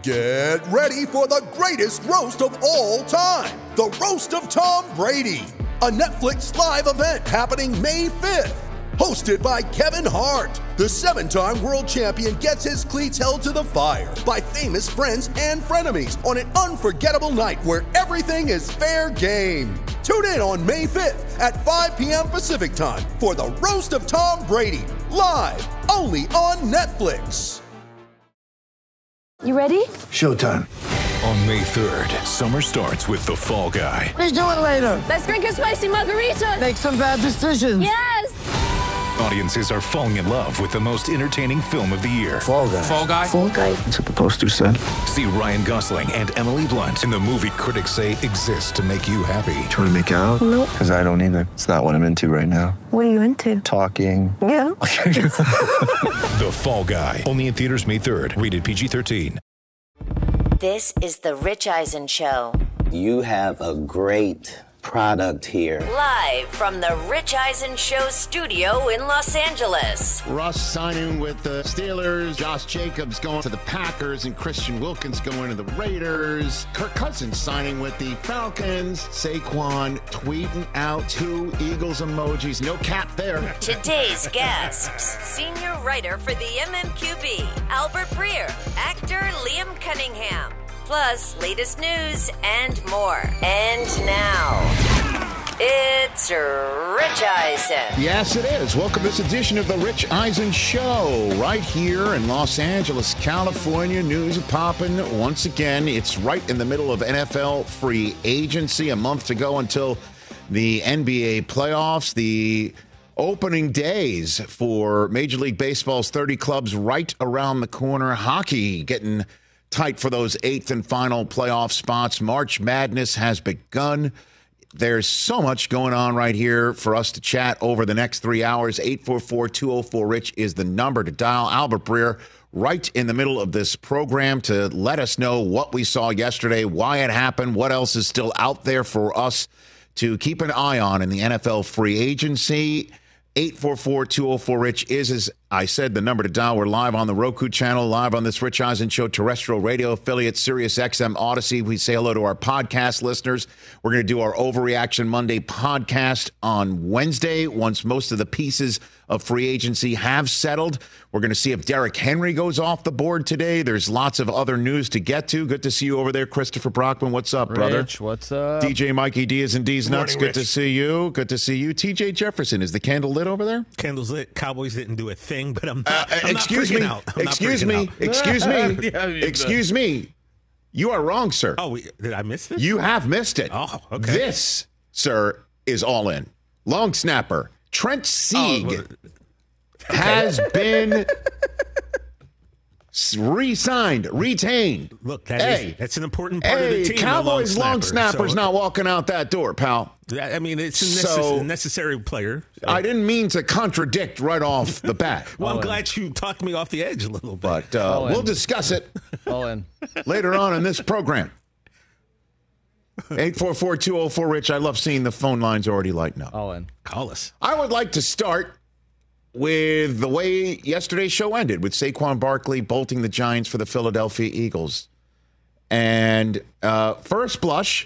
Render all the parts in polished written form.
Get ready for the greatest roast of all time, the Roast of Tom Brady, a Netflix live event happening May 5th. Hosted by Kevin Hart, the 7-time world champion gets his cleats held to the fire by famous friends and frenemies on an unforgettable night where everything is fair game. Tune in on May 5th at 5 p.m. Pacific time for the Roast of Tom Brady, live only on Netflix. You ready? Showtime. On May 3rd, summer starts with The Fall Guy. Let's do it later. Let's drink a spicy margarita. Make some bad decisions. Yes! Audiences are falling in love with the most entertaining film of the year. Fall Guy. Fall Guy? Fall Guy. That's what the poster said. See Ryan Gosling and Emily Blunt in the movie critics say exists to make you happy. Trying to make it out? Nope. Because I don't either. It's not what I'm into right now. What are you into? Talking. Yeah. The Fall Guy. Only in theaters May 3rd. Rated PG-13. This is the Rich Eisen Show. You have a great product here. Live from the Rich Eisen Show studio in Los Angeles. Russ signing with the Steelers, Josh Jacobs going to the Packers, and Christian Wilkins going to the Raiders. Kirk Cousins signing with the Falcons. Saquon tweeting out 2 Eagles emojis. No cap there. Today's guests, senior writer for the MMQB, Albert Breer, actor Liam Cunningham, plus latest news and more. And now, it's Rich Eisen. Yes, it is. Welcome to this edition of the Rich Eisen Show. Right here in Los Angeles, California. News is popping once again. It's right in the middle of NFL free agency. A month to go until the NBA playoffs. The opening days for Major League Baseball's 30 clubs right around the corner. Hockey getting tight for those 8th and final playoff spots. March Madness has begun. There's so much going on right here for us to chat over the next 3 hours. 844-204-RICH is the number to dial. Albert Breer right in the middle of this program to let us know what we saw yesterday, why it happened, what else is still out there for us to keep an eye on in the NFL free agency. 844-204-RICH is, as I said, the number to dial. We're live on the Roku channel, live on this Rich Eisen Show terrestrial radio affiliate, Sirius XM Odyssey. We say hello to our podcast listeners. We're going to do our Overreaction Monday podcast on Wednesday once most of the pieces of free agency have settled. We're going to see if Derrick Henry goes off the board today. There's lots of other news to get to. Good to see you over there, Christopher Brockman. What's up, brother? Rich, what's up? DJ Mikey Diaz and D's Nuts. Good to see you. Good to see you. TJ Jefferson, is the candle lit over there? Candles lit. Cowboys didn't do a thing, but I'm excuse me. Excuse me. You are wrong, sir. Oh, did I miss this? You have missed it. Oh, okay. This, sir, is all in. Long snapper Trent Sieg has been re-signed, retained. Look, that's an important part of the team. Cowboys long snapper's not walking out that door, pal. I mean, it's a necessary player. So. I didn't mean to contradict right off the bat. Well, I'm glad you talked me off the edge a little bit. But we'll discuss it later on in this program. 844-204-RICH. I love seeing the phone lines already lighting up. Call us. I would like to start with the way yesterday's show ended, with Saquon Barkley bolting the Giants for the Philadelphia Eagles. And first blush,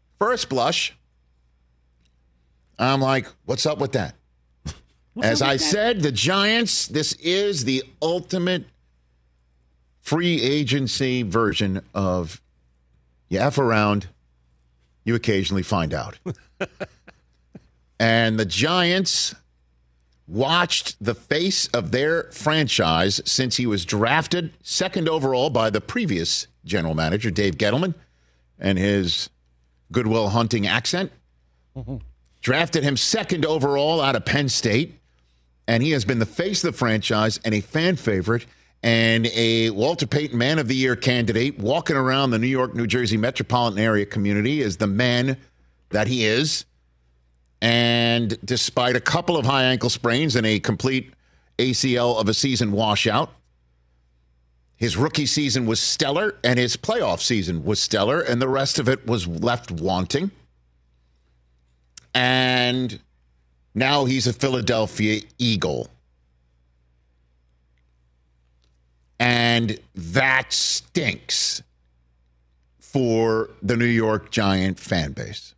I'm like, what's up with that? As I said, the Giants, this is the ultimate free agency version of you F around, you occasionally find out. And the Giants watched the face of their franchise since he was drafted second overall by the previous general manager, Dave Gettleman, and his Goodwill Hunting accent. Drafted him second overall out of Penn State, and he has been the face of the franchise and a fan favorite and a Walter Payton Man of the Year candidate, walking around the New York, New Jersey metropolitan area community as the man that he is. And despite a couple of high ankle sprains and a complete ACL of a season washout, his rookie season was stellar and his playoff season was stellar, and the rest of it was left wanting. And now he's a Philadelphia Eagle. And And that stinks for the New York Giant fan base.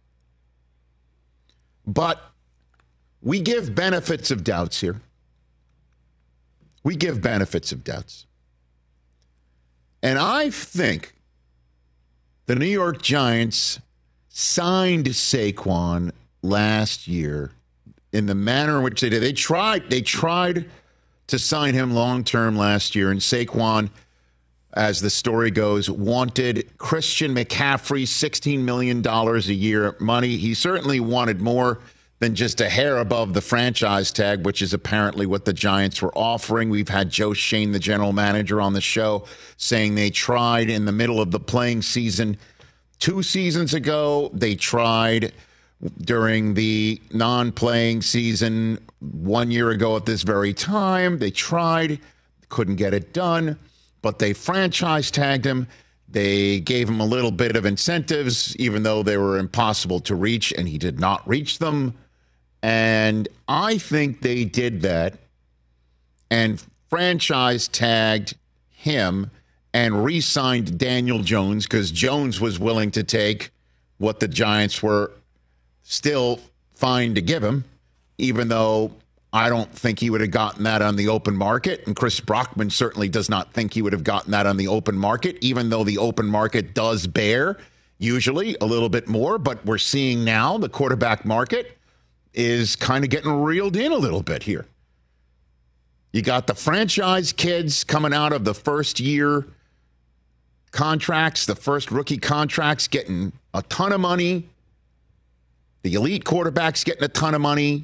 But we give benefits of doubts here. We give benefits of doubts. And I think the New York Giants signed Saquon last year in the manner in which they did. They tried to sign him long-term last year, and Saquon, as the story goes, wanted Christian McCaffrey $16 million a year money. He certainly wanted more than just a hair above the franchise tag, which is apparently what the Giants were offering. We've had Joe Schoen, the general manager, on the show saying they tried in the middle of the playing season 2 seasons ago. They tried during the non-playing season 1 year ago at this very time. They tried, couldn't get it done, but they franchise tagged him. They gave him a little bit of incentives, even though they were impossible to reach, and he did not reach them. And I think they did that and franchise tagged him and re-signed Daniel Jones because Jones was willing to take what the Giants were still fine to give him, even though I don't think he would have gotten that on the open market. And Chris Brockman certainly does not think he would have gotten that on the open market, even though the open market does bear usually a little bit more. But we're seeing now the quarterback market is kind of getting reeled in a little bit here. You got the franchise kids coming out of the first year contracts, the first rookie contracts, getting a ton of money. The elite quarterbacks getting a ton of money.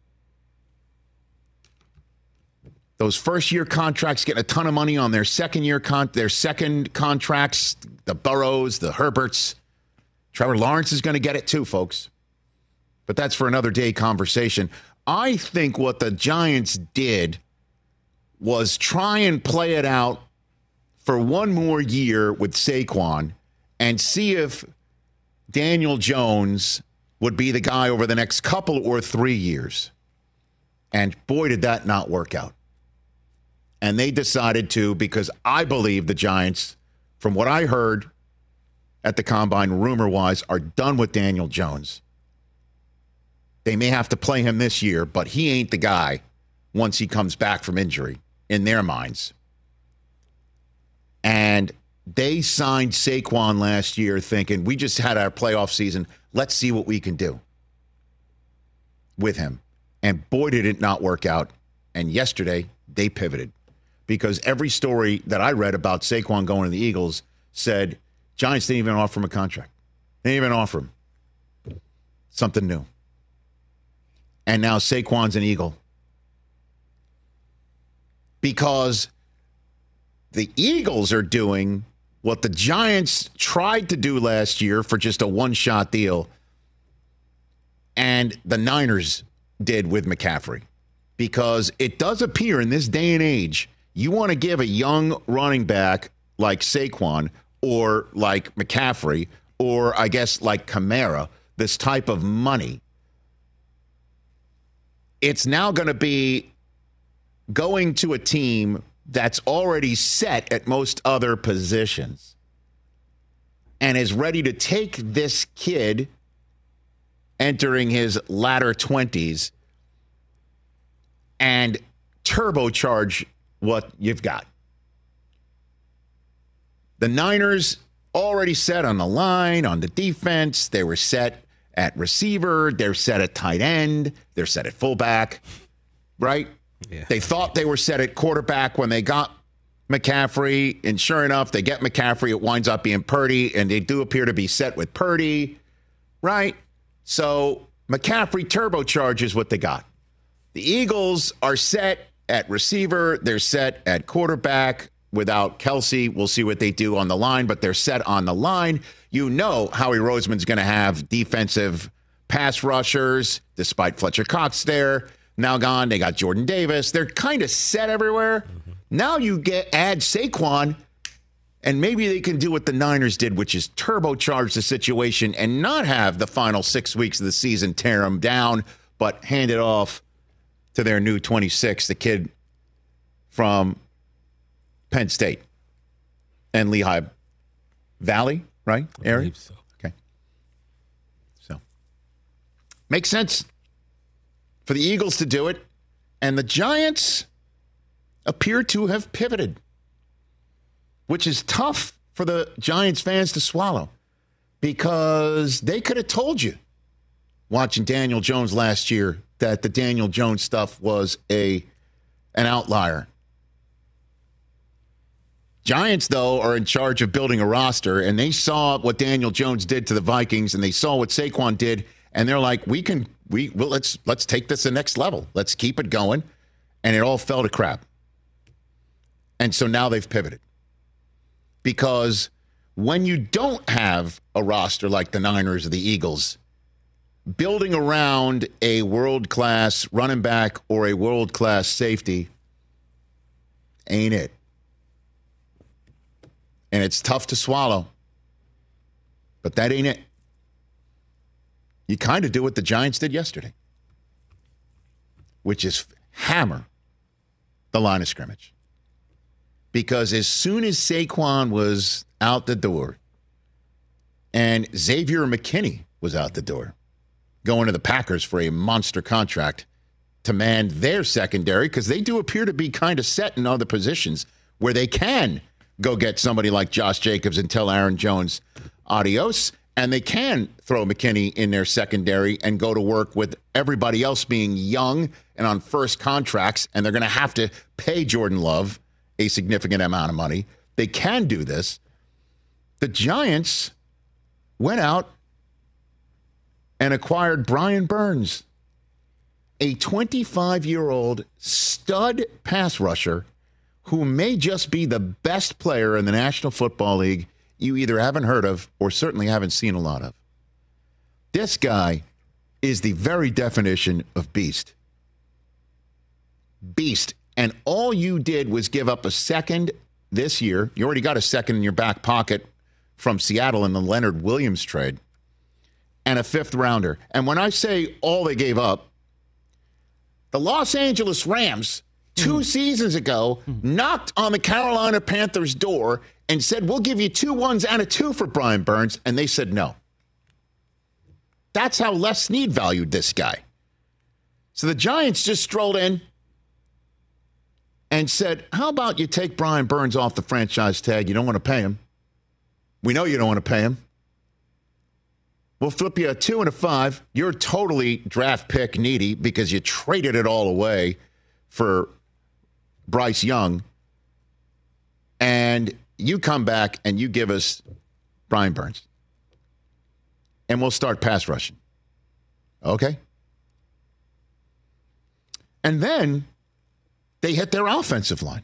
Those first-year contracts getting a ton of money on their second-year their second contracts. The Burrows, the Herberts. Trevor Lawrence is going to get it too, folks. But that's for another day conversation. I think what the Giants did was try and play it out for one more year with Saquon and see if Daniel Jones would be the guy over the next couple or 3 years. And boy, did that not work out. And they decided to, because I believe the Giants, from what I heard at the Combine rumor-wise, are done with Daniel Jones. They may have to play him this year, but he ain't the guy once he comes back from injury, in their minds. And they signed Saquon last year thinking, we just had our playoff season. Let's see what we can do with him. And boy, did it not work out. And yesterday, they pivoted. Because every story that I read about Saquon going to the Eagles said Giants didn't even offer him a contract. They didn't even offer him something new. And now Saquon's an Eagle. Because the Eagles are doing what the Giants tried to do last year for just a one-shot deal, and the Niners did with McCaffrey. Because it does appear in this day and age, you want to give a young running back like Saquon or like McCaffrey or I guess like Kamara this type of money. It's now going to be going to a team that's already set at most other positions and is ready to take this kid entering his latter 20s and turbocharge what you've got. The Niners already set on the line, on the defense. They were set at receiver. They're set at tight end. They're set at fullback, right? Yeah. They thought they were set at quarterback when they got McCaffrey, and sure enough, they get McCaffrey. It winds up being Purdy, and they do appear to be set with Purdy, right? So McCaffrey turbocharges what they got. The Eagles are set at receiver. They're set at quarterback. Without Kelsey, we'll see what they do on the line, but they're set on the line. You know Howie Roseman's going to have defensive pass rushers, despite Fletcher Cox there. Now gone, they got Jordan Davis. They're kind of set everywhere. Mm-hmm. Now you add Saquon, and maybe they can do what the Niners did, which is turbocharge the situation and not have the final 6 weeks of the season tear them down, but hand it off to their new 26, the kid from Penn State. and Lehigh Valley, right, I believe so. Okay. So, makes sense for the Eagles to do it. And the Giants appear to have pivoted, which is tough for the Giants fans to swallow because they could have told you, watching Daniel Jones last year, that the Daniel Jones stuff was an outlier. Giants, though, are in charge of building a roster, and they saw what Daniel Jones did to the Vikings, and they saw what Saquon did, and they're like, let's take this to the next level. Let's keep it going. And it all fell to crap. And so now they've pivoted. Because when you don't have a roster like the Niners or the Eagles, building around a world-class running back or a world-class safety ain't it. And it's tough to swallow. But that ain't it. You kind of do what the Giants did yesterday, which is hammer the line of scrimmage. Because as soon as Saquon was out the door and Xavier McKinney was out the door, going to the Packers for a monster contract to man their secondary, because they do appear to be kind of set in other positions where they can go get somebody like Josh Jacobs and tell Aaron Jones adios, and they can throw McKinney in their secondary and go to work with everybody else being young and on first contracts, and they're going to have to pay Jordan Love a significant amount of money. They can do this. The Giants went out and acquired Brian Burns, a 25-year-old stud pass rusher who may just be the best player in the National Football League you either haven't heard of or certainly haven't seen a lot of. This guy is the very definition of beast. Beast. And all you did was give up a second this year. You already got a second in your back pocket from Seattle in the Leonard Williams trade, and a fifth rounder. And when I say all they gave up, the Los Angeles Rams 2 seasons ago knocked on the Carolina Panthers' door and said, we'll give you 2 1s and a 2 for Brian Burns. And they said no. That's how Les Snead valued this guy. So the Giants just strolled in and said, how about you take Brian Burns off the franchise tag? You don't want to pay him. We know you don't want to pay him. We'll flip you a 2 and a 5. You're totally draft pick needy because you traded it all away for Bryce Young. And you come back and you give us Brian Burns. And we'll start pass rushing. Okay? And then they hit their offensive line,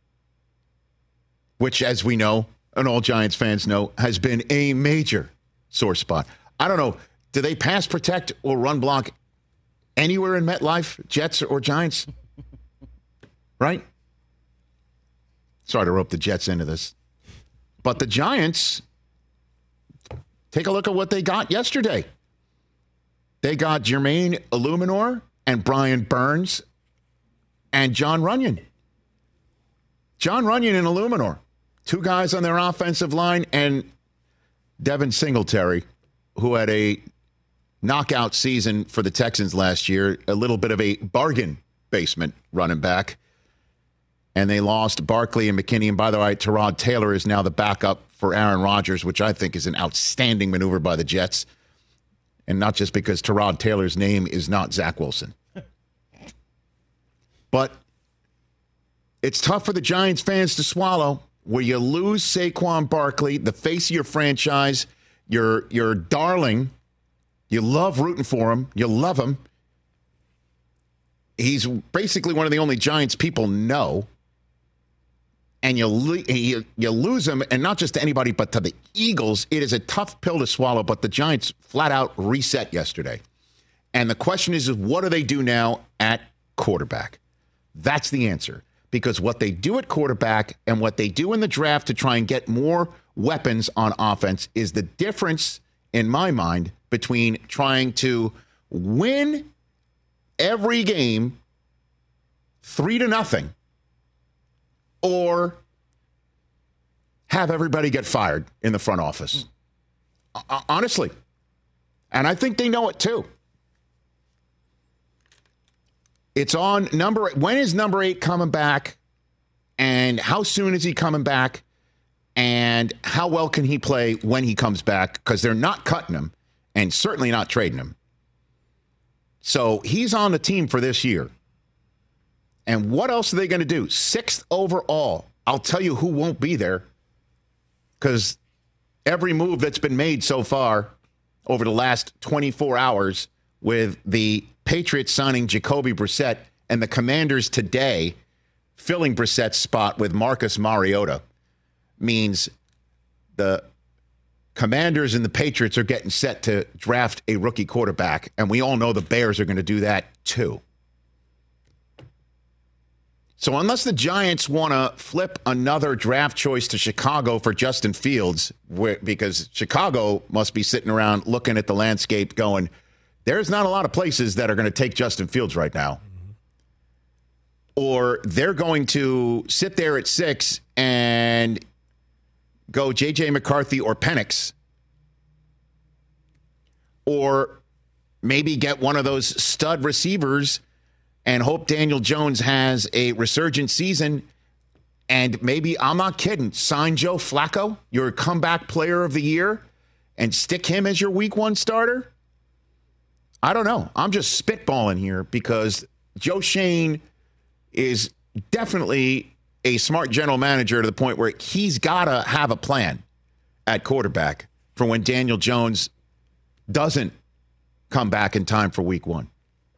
which, as we know, and all Giants fans know, has been a major sore spot. I don't know. Do they pass protect or run block anywhere in MetLife, Jets or Giants? Right? Sorry to rope the Jets into this. But the Giants, take a look at what they got yesterday. They got Jermaine Illuminor and Brian Burns and John Runyon. John Runyon and Illuminor. 2 guys on their offensive line, and Devin Singletary, who had a knockout season for the Texans last year, a little bit of a bargain basement running back. And they lost Barkley and McKinney. And by the way, Tyrod Taylor is now the backup for Aaron Rodgers, which I think is an outstanding maneuver by the Jets. And not just because Tyrod Taylor's name is not Zach Wilson. But it's tough for the Giants fans to swallow, where you lose Saquon Barkley, the face of your franchise, your darling. You love rooting for him. You love him. He's basically one of the only Giants people know. And you lose him, and not just to anybody, but to the Eagles. It is a tough pill to swallow, but the Giants flat out reset yesterday. And the question is what do they do now at quarterback? That's the answer. Because what they do at quarterback and what they do in the draft to try and get more weapons on offense is the difference, in my mind, between trying to win every game 3-0 or have everybody get fired in the front office. Honestly. And I think they know it too. It's on when is number 8 coming back? And how soon is he coming back? And how well can he play when he comes back? Because they're not cutting him and certainly not trading him. So he's on the team for this year. And what else are they going to do? 6th overall. I'll tell you who won't be there. Because every move that's been made so far over the last 24 hours with the Patriots signing Jacoby Brissett and the Commanders today filling Brissett's spot with Marcus Mariota means the Commanders and the Patriots are getting set to draft a rookie quarterback. And we all know the Bears are going to do that too. So unless the Giants want to flip another draft choice to Chicago for Justin Fields, because Chicago must be sitting around looking at the landscape going, there's not a lot of places that are going to take Justin Fields right now. Or they're going to sit there at 6 and go J.J. McCarthy or Penix. Or maybe get one of those stud receivers and hope Daniel Jones has a resurgent season. And maybe, I'm not kidding, sign Joe Flacco, your comeback player of the year, and stick him as your week 1 starter. I don't know. I'm just spitballing here because Joe Schoen is definitely a smart general manager to the point where he's got to have a plan at quarterback for when Daniel Jones doesn't come back in time for week 1.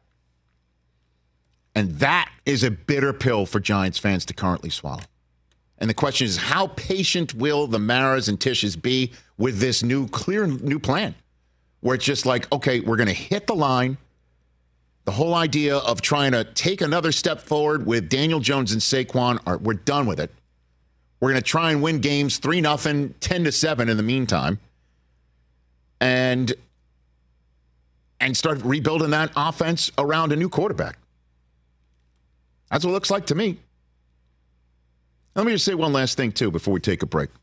And that is a bitter pill for Giants fans to currently swallow. And the question is, how patient will the Maras and Tishes be with this clear new plan? Where it's just like, okay, we're going to hit the line. The whole idea of trying to take another step forward with Daniel Jones and Saquon, we're done with it. We're going to try and win games 3-0, 10-7 in the meantime. And start rebuilding that offense around a new quarterback. That's what it looks like to me. Let me just say one last thing, too, before we take a break.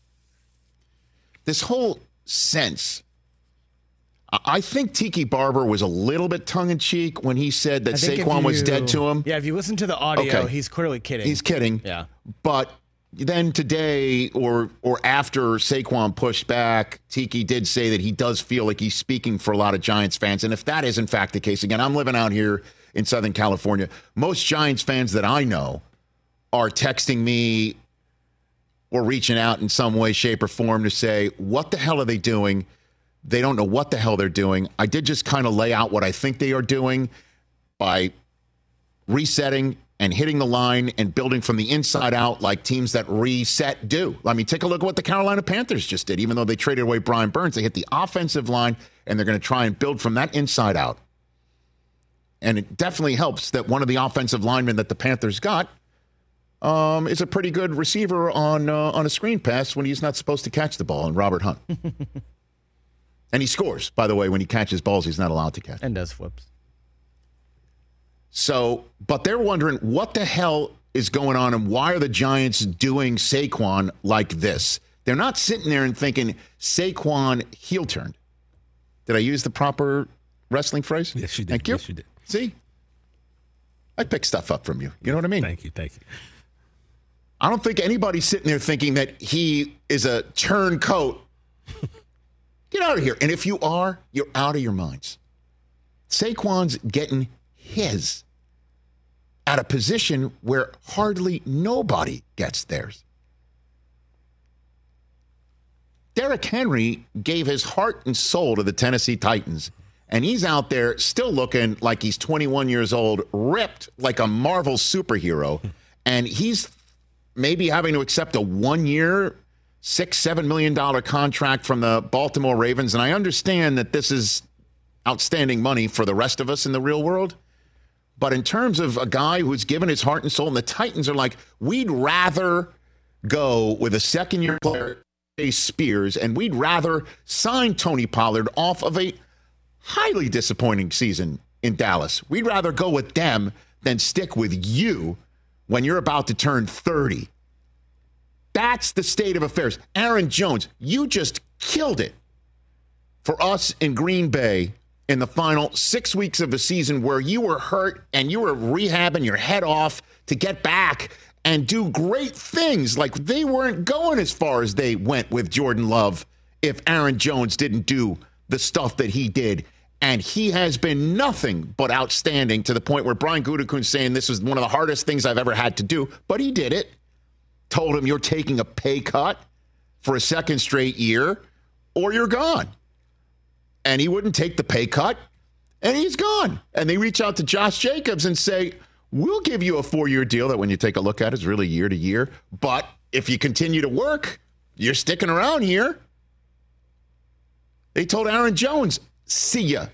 This whole sense, I think Tiki Barber was a little bit tongue-in-cheek when he said that Saquon was dead to him. Yeah, if you listen to the audio, he's clearly kidding. He's kidding. Yeah. But then today or after Saquon pushed back, Tiki did say that he does feel like he's speaking for a lot of Giants fans. And if that is, in fact, the case, again, I'm living out here in Southern California. Most Giants fans that I know are texting me or reaching out in some way, shape, or form to say, what the hell are they doing? They don't know what the hell they're doing. I did just kind of lay out what I think they are doing by resetting and hitting the line and building from the inside out like teams that reset do. I mean, take a look at what the Carolina Panthers just did. Even though they traded away Brian Burns, they hit the offensive line, and they're going to try and build from that inside out. And it definitely helps that one of the offensive linemen that the Panthers got is a pretty good receiver on a screen pass when he's not supposed to catch the ball, and Robert Hunt. And he scores, by the way, when he catches balls he's not allowed to catch. And does flips. So, but they're wondering what the hell is going on and why are the Giants doing Saquon like this? They're not sitting there and thinking Saquon heel turned. Did I use the proper wrestling phrase? Yes, you did. Thank you. Yes, you did. See? I pick stuff up from you. You know what I mean? Thank you. Thank you. I don't think anybody's sitting there thinking that he is a turncoat. Get out of here. And if you are, you're out of your minds. Saquon's getting his at a position where hardly nobody gets theirs. Derrick Henry gave his heart and soul to the Tennessee Titans, and he's out there still looking like he's 21 years old, ripped like a Marvel superhero, and he's maybe having to accept a 1-year, $6-7 million contract from the Baltimore Ravens. And I understand that this is outstanding money for the rest of us in the real world. But in terms of a guy who's given his heart and soul, and the Titans are like, we'd rather go with a second-year player, Chase Spears, and we'd rather sign Tony Pollard off of a highly disappointing season in Dallas. We'd rather go with them than stick with you when you're about to turn 30. That's the state of affairs. Aaron Jones, you just killed it for us in Green Bay in the final 6 weeks of the season where you were hurt and you were rehabbing your head off to get back and do great things. Like they weren't going as far as they went with Jordan Love if Aaron Jones didn't do the stuff that he did. And he has been nothing but outstanding to the point where Brian Gutekunst saying this was one of the hardest things I've ever had to do. But he did it. Told him you're taking a pay cut for a second straight year or you're gone. And he wouldn't take the pay cut and he's gone. And they reach out to Josh Jacobs and say, we'll give you a 4-year deal that when you take a look at it is really year to year. But if you continue to work, you're sticking around here. They told Aaron Jones, see ya.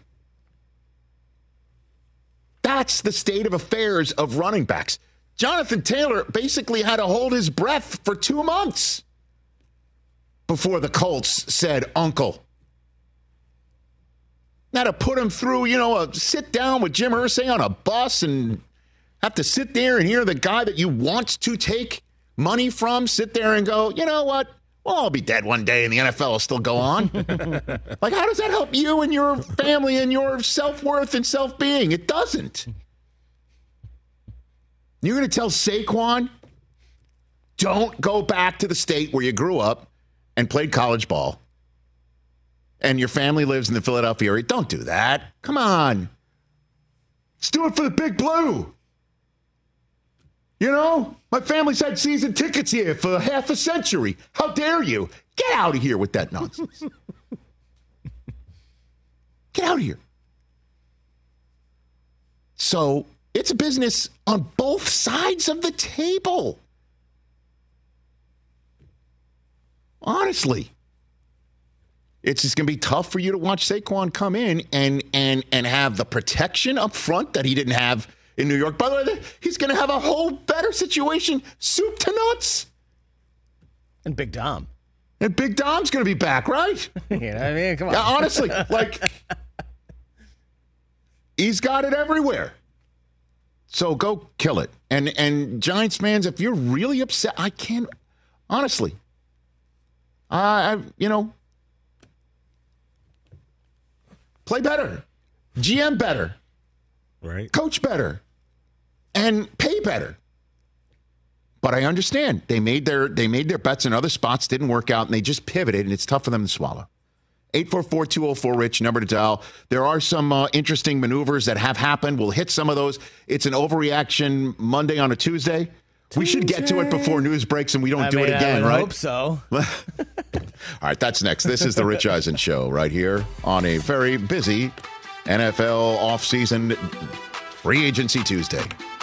That's the state of affairs of running backs. Jonathan Taylor basically had to hold his breath for 2 months before the Colts said, Uncle. Now to put him through, a sit down with Jim Irsay on a bus and have to sit there and hear the guy that you want to take money from sit there and go, you know what? We'll all be dead one day and the NFL will still go on. Like, how does that help you and your family and your self-worth and self-being? It doesn't. You're going to tell Saquon, don't go back to the state where you grew up and played college ball and your family lives in the Philadelphia area. Don't do that. Come on. Let's do it for the Big Blue. My family's had season tickets here for half a century. How dare you? Get out of here with that nonsense. Get out of here. So it's a business on both sides of the table. Honestly. It's just going to be tough for you to watch Saquon come in and have the protection up front that he didn't have in New York. By the way, he's going to have a whole better situation, soup to nuts. And Big Dom. And Big Dom's going to be back, right? Come on. Yeah, honestly, he's got it everywhere. So go kill it. And Giants fans, if you're really upset, I can't, honestly, play better, GM better, right? Coach better, and pay better. But I understand they made their bets in other spots, didn't work out, and they just pivoted, and it's tough for them to swallow. 844-204-RICH, number to dial. There are some interesting maneuvers that have happened. We'll hit some of those. It's an overreaction Monday on a Tuesday. We should get to it before news breaks and we don't do it again, right? I hope so. All right, that's next. This is the Rich Eisen Show right here on a very busy NFL offseason free agency Tuesday.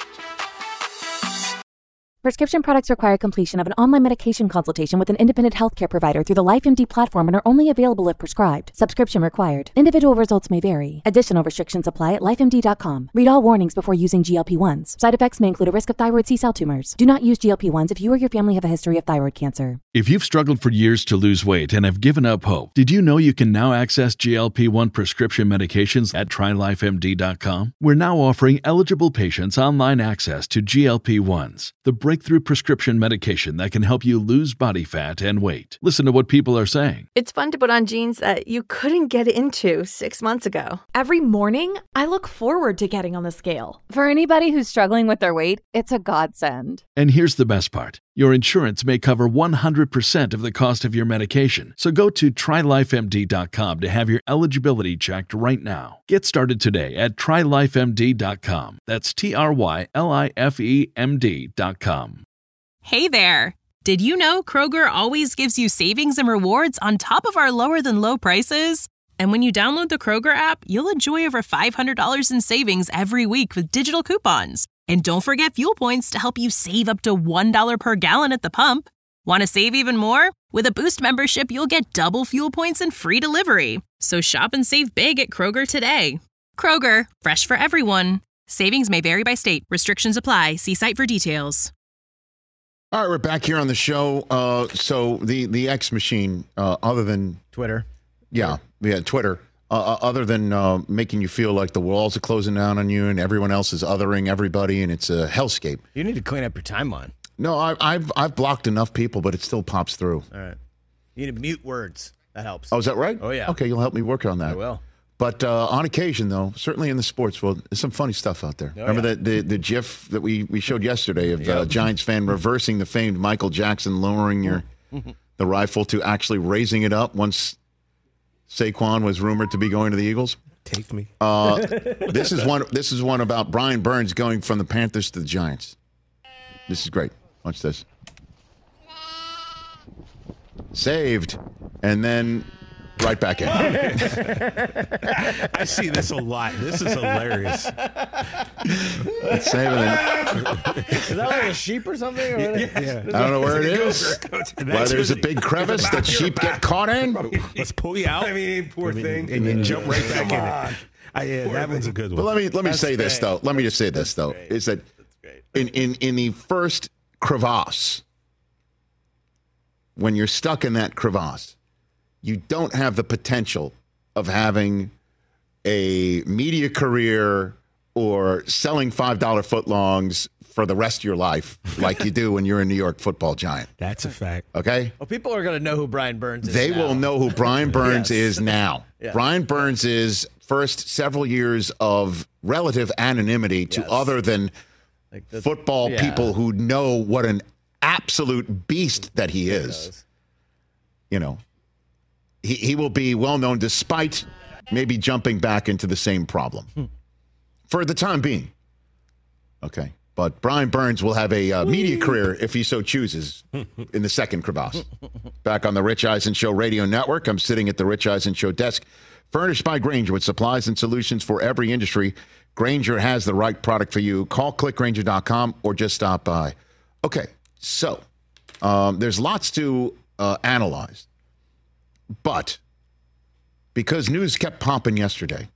Prescription products require completion of an online medication consultation with an independent healthcare provider through the LifeMD platform and are only available if prescribed. Subscription required. Individual results may vary. Additional restrictions apply at lifemd.com. Read all warnings before using GLP-1s. Side effects may include a risk of thyroid C-cell tumors. Do not use GLP-1s if you or your family have a history of thyroid cancer. If you've struggled for years to lose weight and have given up hope, did you know you can now access GLP-1 prescription medications at trylifemd.com? We're now offering eligible patients online access to GLP-1s, the breakthrough prescription medication that can help you lose body fat and weight. Listen to what people are saying. It's fun to put on jeans that you couldn't get into 6 months ago. Every morning, I look forward to getting on the scale. For anybody who's struggling with their weight, it's a godsend. And here's the best part. Your insurance may cover 100% of the cost of your medication. So go to trylifemd.com to have your eligibility checked right now. Get started today at trylifemd.com. That's trylifemd.com. Hey there. Did you know Kroger always gives you savings and rewards on top of our lower than low prices? And when you download the Kroger app, you'll enjoy over $500 in savings every week with digital coupons. And don't forget fuel points to help you save up to $1 per gallon at the pump. Want to save even more? With a Boost membership, you'll get double fuel points and free delivery. So shop and save big at Kroger today. Kroger, fresh for everyone. Savings may vary by state. Restrictions apply. See site for details. All right, we're back here on the show. So the X machine, other than Twitter. Yeah, Twitter. Other than making you feel like the walls are closing down on you and everyone else is othering everybody and it's a hellscape. You need to clean up your timeline. No, I've blocked enough people, but it still pops through. All right. You need to mute words. That helps. Oh, is that right? Oh, yeah. Okay, you'll help me work on that. I will. But on occasion, though, certainly in the sports world, there's some funny stuff out there. Remember the GIF that we showed yesterday of a Giants fan reversing the famed Michael Jackson, lowering the rifle to actually raising it up once Saquon was rumored to be going to the Eagles? Take me. This is one about Brian Burns going from the Panthers to the Giants. This is great. Watch this. Saved, and then right back in. I see this a lot. This is hilarious. It's saving it. Is that like a sheep or something? Or I don't know where it is. Why there's a big crevice that sheep get caught in. Let's pull you out. I mean, poor thing. And then jump right back in it. That one's a good one. But let me say this though. Let me just say this though. Is that in the first crevasse, when you're stuck in that crevasse, you don't have the potential of having a media career or selling $5 footlongs for the rest of your life like you do when you're a New York Football Giant. That's a fact. Okay? Well, people are going to know who Brian Burns is. They will know who Brian Burns is now. Yeah. Brian Burns is first several years of relative anonymity to other than football people who know what an absolute beast that he is. You know, he will be well known despite maybe jumping back into the same problem for the time being. Okay. But Brian Burns will have a media career if he so chooses in the second crevasse. Back on the Rich Eisen Show Radio Network, I'm sitting at the Rich Eisen Show desk, furnished by Grainger with supplies and solutions for every industry. Grainger has the right product for you. Call clickgrainger.com or just stop by. Okay, so there's lots to analyze. But because news kept popping yesterday,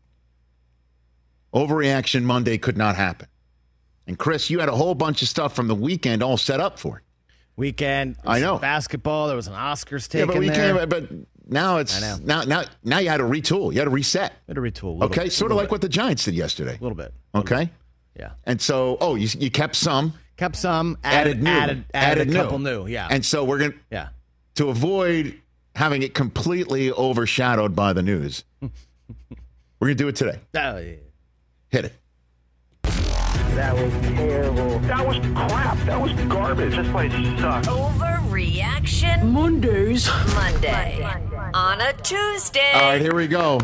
Overreaction Monday could not happen. And Chris, you had a whole bunch of stuff from the weekend all set up for it. Weekend. I know. Basketball. There was an Oscars taken there. But now it's now you had to retool. You had to reset. Had to retool. Okay, sort of like what the Giants did yesterday. A little bit. Okay. Yeah. And so, you kept some. Kept some. Added a couple new. Yeah. And so we're going to avoid having it completely overshadowed by the news. We're going to do it today. Oh, yeah. Hit it. That was terrible. That was crap. That was garbage. This place sucks. Overreaction Monday. On a Tuesday. All right, here we go.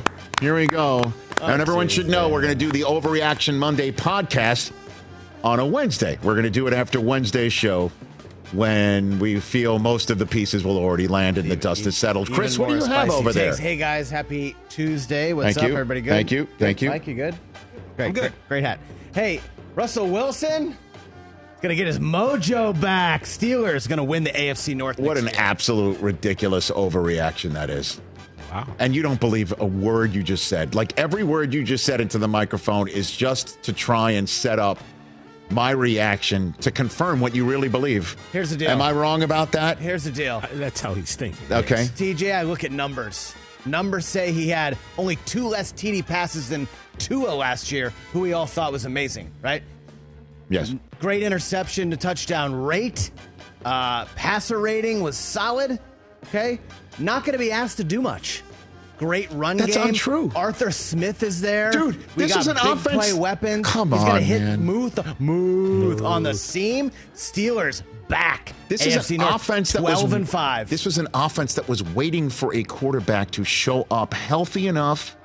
And everyone should know we're going to do the Overreaction Monday podcast on a Wednesday. We're going to do it after Wednesday's show when we feel most of the pieces will already land and the dust is settled. Chris, what do you have over there? Hey, guys. Happy Tuesday. What's Thank up? you. Everybody good? Thank you. Mike, you good? Great. I'm good. Great hat. Hey, Russell Wilson is going to get his mojo back. Steelers going to win the AFC North. What an absolute ridiculous overreaction that is. Wow. And you don't believe a word you just said. Like every word you just said into the microphone is just to try and set up my reaction to confirm what you really believe. Here's the deal. Am I wrong about that? Here's the deal. That's how he's thinking. Okay. TJ, I look at numbers. Numbers say he had only 2 less TD passes than Tua last year, who we all thought was amazing, right? Yes. Great interception to touchdown rate. Passer rating was solid. Okay. Not going to be asked to do much. Great run game. That's untrue. Arthur Smith is there. Dude, we this got is an big offense. play weapons. Come He's on, gonna hit man. Muth on the seam. Steelers back. This AFC is an North, offense that 12-5. This was an offense that was waiting for a quarterback to show up healthy enough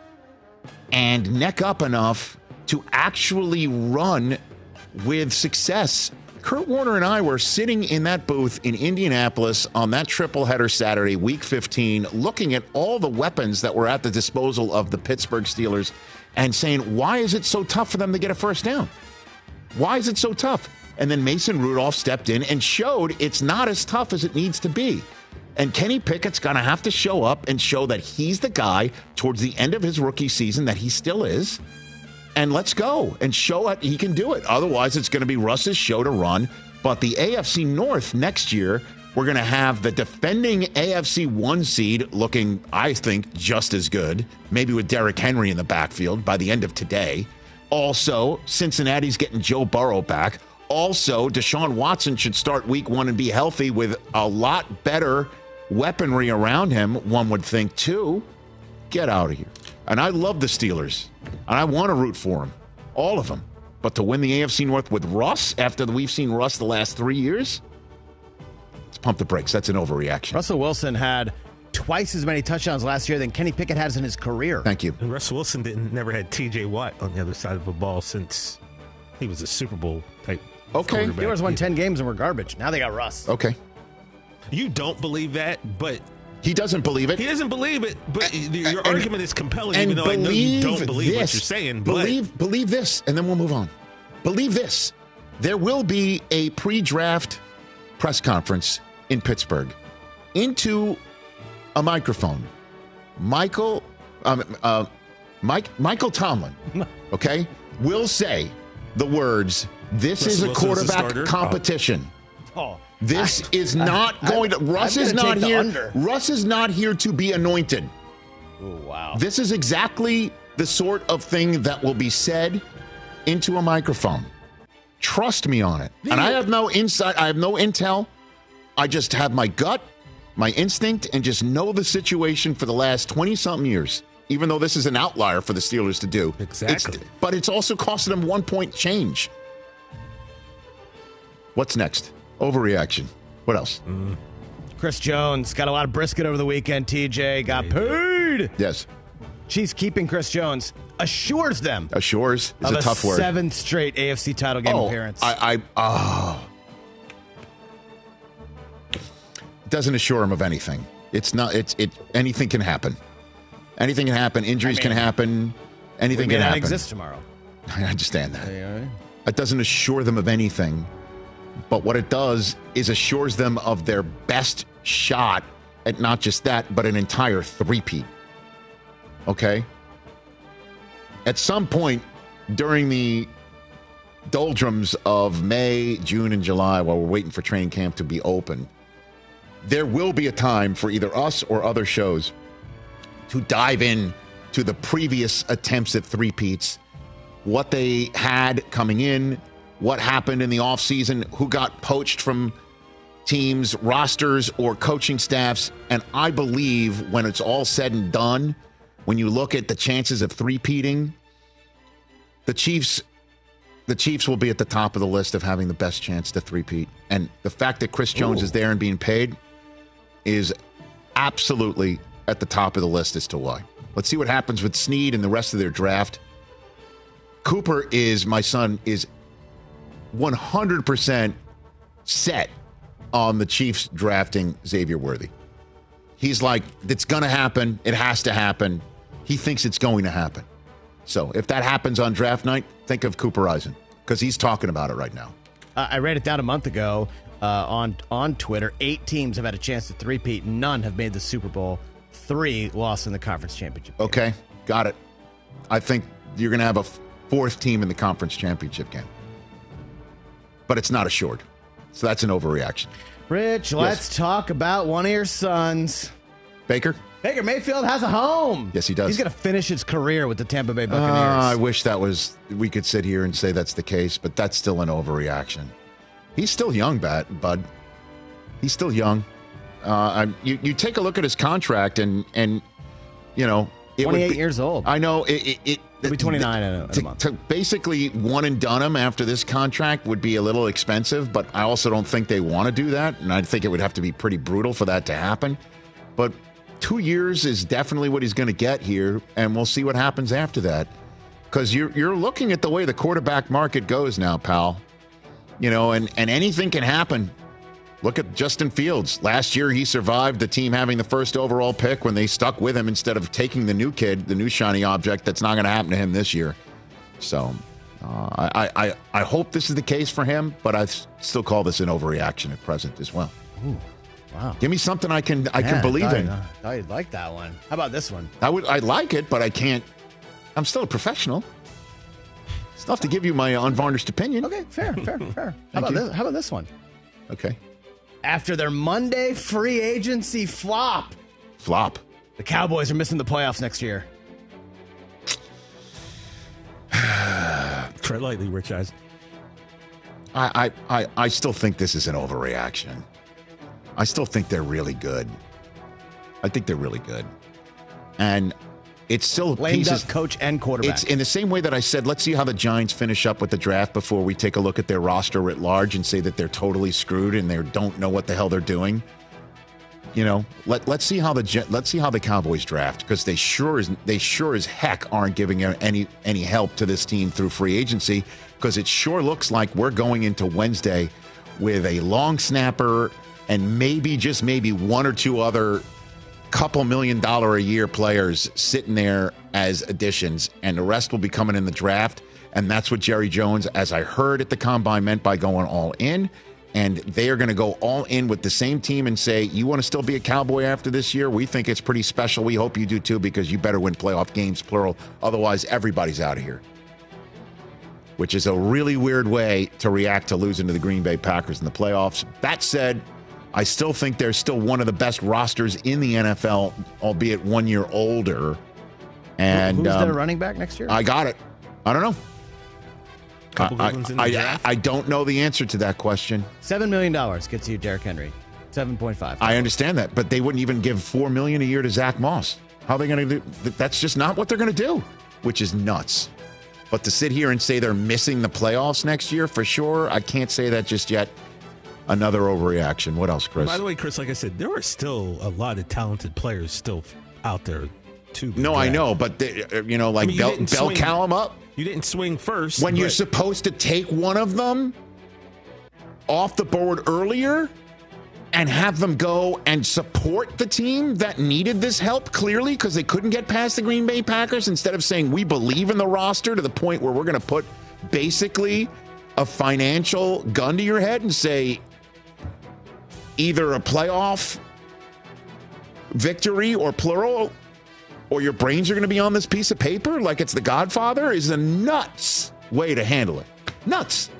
and neck up enough to actually run with success. Kurt Warner and I were sitting in that booth in Indianapolis on that triple header Saturday, week 15, looking at all the weapons that were at the disposal of the Pittsburgh Steelers and saying, why is it so tough for them to get a first down? Why is it so tough? And then Mason Rudolph stepped in and showed it's not as tough as it needs to be. And Kenny Pickett's going to have to show up and show that he's the guy towards the end of his rookie season that he still is. And let's go and show it he can do it. Otherwise, it's going to be Russ's show to run. But the AFC North next year, we're going to have the defending AFC 1 seed looking, I think, just as good, maybe with Derrick Henry in the backfield by the end of today. Also, Cincinnati's getting Joe Burrow back. also, Deshaun Watson should start week 1 and be healthy with a lot better weaponry around him, one would think, too. Get out of here. And I love the Steelers, and I want to root for them, all of them. But to win the AFC North with Russ, after we've seen Russ the last 3 years, let's pump the brakes. That's an overreaction. Russell Wilson had twice as many touchdowns last year than Kenny Pickett has in his career. Thank you. And Russell Wilson never had T.J. Watt on the other side of the ball since he was a Super Bowl type. Okay. The Steelers won 10 games and were garbage. Now they got Russ. Okay. You don't believe that, but he doesn't believe it. He doesn't believe it, but your argument is compelling, even though I know you don't believe what you're saying. Believe this, and then we'll move on. Believe this. There will be a pre-draft press conference in Pittsburgh. Into a microphone, Michael Tomlin, okay, will say the words, "This is a quarterback competition." This is not going to. Russ is not here. Russ is not here to be anointed. Ooh, wow. This is exactly the sort of thing that will be said into a microphone. Trust me on it. And I have no insight. I have no intel. I just have my gut, my instinct, and just know the situation for the last 20-something years. Even though this is an outlier for the Steelers to do. Exactly. But it's also costing them 1 point change. What's next? Overreaction. What else? Chris Jones got a lot of brisket over the weekend, TJ. Got paid. Yes. Chiefs keeping Chris Jones assures them. Assures is a tough word. 7th straight AFC title game appearance. It doesn't assure him of anything. It's not. Anything can happen. Anything can happen. Injuries can happen. Anything can happen. Exist tomorrow. I understand that. It doesn't assure them of anything, but what it does is assures them of their best shot at not just that, but an entire three-peat. Okay? At some point during the doldrums of May, June, and July, while we're waiting for training camp to be open, there will be a time for either us or other shows to dive in to the previous attempts at three-peats, what they had coming in, what happened in the offseason, who got poached from teams, rosters, or coaching staffs. And I believe when it's all said and done, when you look at the chances of three-peating, the Chiefs will be at the top of the list of having the best chance to three-peat. And the fact that Chris Jones is there and being paid is absolutely at the top of the list as to why. Let's see what happens with Snead and the rest of their draft. Cooper my son is 100% set on the Chiefs drafting Xavier Worthy. He's like, it's going to happen. It has to happen. He thinks it's going to happen. So if that happens on draft night, think of Cooper Eisen, because he's talking about it right now. I read it down a month ago on Twitter. 8 teams have had a chance to three-peat. None have made the Super Bowl. 3 lost in the conference championship game. Okay, got it. I think you're going to have a 4th team in the conference championship game. But it's not assured. So that's an overreaction. Rich, let's talk about one of your sons. Baker Mayfield has a home. Yes, he does. He's going to finish his career with the Tampa Bay Buccaneers. I wish we could sit here and say that's the case, but that's still an overreaction. He's still young, bud. He's still young. You take a look at his contract, and you know, 28 years old. I know He'll be 29 in a month. To basically one and done him after this contract would be a little expensive, but I also don't think they want to do that, and I think it would have to be pretty brutal for that to happen. But 2 years is definitely what he's going to get here, and we'll see what happens after that. Because you're looking at the way the quarterback market goes now, pal. You know, and anything can happen. Look at Justin Fields. Last year, he survived the team having the first overall pick when they stuck with him instead of taking the new kid, the new shiny object. That's not going to happen to him this year. So I hope this is the case for him, but I still call this an overreaction at present as well. Ooh, wow. Give me something I can believe in. I thought you'd like that one. How about this one? I like it, but I can't. I'm still a professional. It's tough to give you my unvarnished opinion. Okay, fair. How about this one? Okay. After their Monday free agency flop, the Cowboys are missing the playoffs next year. Tread lightly, Rich Eisen. I still think this is an overreaction. I still think they're really good. I think they're really good. And it's still lame duck coach and quarterback. It's in the same way that I said, let's see how the Giants finish up with the draft before we take a look at their roster at large and say that they're totally screwed and they don't know what the hell they're doing. You know, let's see how the Cowboys draft, because they sure as heck aren't giving any help to this team through free agency, because it sure looks like we're going into Wednesday with a long snapper and maybe just maybe one or two other couple $1 million a year players sitting there as additions, and the rest will be coming in the draft. And that's what Jerry Jones, as I heard at the Combine, meant by going all in. And they are going to go all in with the same team and say, you want to still be a Cowboy after this year? We think it's pretty special. We hope you do too, because you better win playoff games, plural. Otherwise, everybody's out of here. Which is a really weird way to react to losing to the Green Bay Packers in the playoffs. That said, I still think they're still one of the best rosters in the NFL, albeit 1 year older. And who's their running back next year? I got it. I don't know. I don't know the answer to that question. $7 million gets you Derrick Henry. 7.5. I understand that, but they wouldn't even give $4 million a year to Zach Moss. How are they going to do? That's just not what they're going to do, which is nuts. But to sit here and say they're missing the playoffs next year, for sure, I can't say that just yet. Another overreaction. What else, Chris? By the way, Chris, like I said, there are still a lot of talented players still out there, too. No, I know, but Bell Callum up. You didn't swing first. When you're supposed to take one of them off the board earlier and have them go and support the team that needed this help, clearly, because they couldn't get past the Green Bay Packers, instead of saying we believe in the roster to the point where we're going to put basically a financial gun to your head and say either a playoff victory or plural, or your brains are going to be on this piece of paper like it's The Godfather, is a nuts way to handle it. Nuts.